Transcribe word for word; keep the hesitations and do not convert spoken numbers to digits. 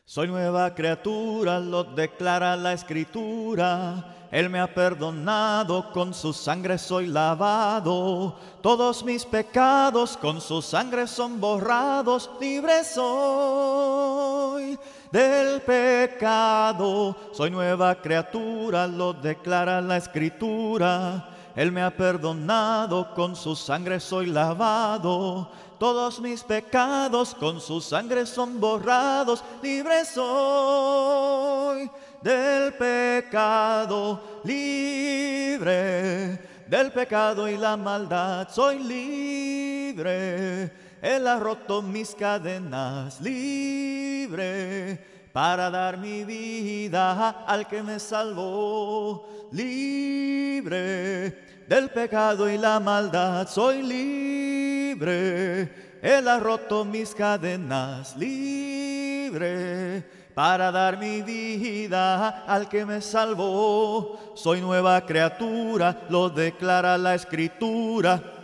Soy nueva criatura, lo declara la Escritura. Él me ha perdonado, con su sangre soy lavado. Todos mis pecados con su sangre son borrados. Libre soy del pecado. Soy nueva criatura, lo declara la Escritura. Él me ha perdonado, con su sangre soy lavado. Todos mis pecados con su sangre son borrados. Libre soy del pecado, libre del pecado y la maldad. Soy libre, Él ha roto mis cadenas. Libre para dar mi vida al que me salvó. Libre del pecado y la maldad, soy libre. Él ha roto mis cadenas. Libre para dar mi vida al que me salvó. Soy nueva criatura, lo declara la Escritura.